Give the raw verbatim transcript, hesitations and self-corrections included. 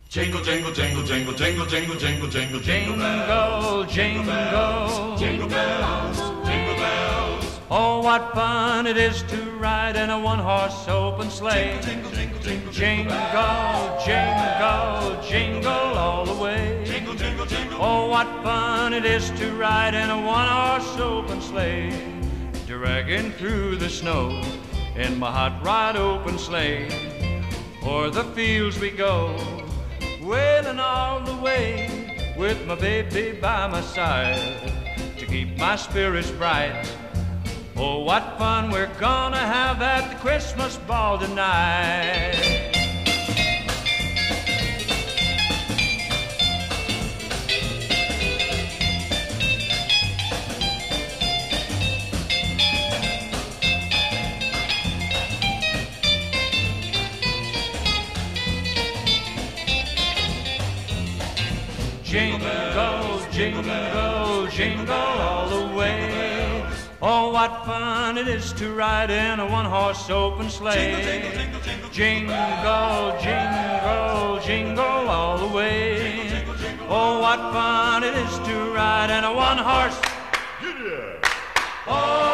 Jingle, jingle, jingle, jingle, jingle, jingle, jingle, jingle, Jingle, jingle, jingle bells, jingle bells. Oh, what fun it is to ride in a one-horse open sleigh. Jingle, jingle, jingle, Jingle, jingle, jingle all the way. jingle, jingle, jingle. Oh, what fun it is to ride in a one-horse open sleigh, dragging through the snow in my hot rod open sleigh. O'er the fields we go, wailing all the way, with my baby by my side to keep my spirits bright. Oh, what fun we're gonna have at the Christmas ball tonight. Jingle, jingle, jingle all the way. Oh, what fun it is to ride in a one-horse open sleigh. Jingle, jingle, jingle all the way. Oh, what fun it is to ride in a one-horse. Oh,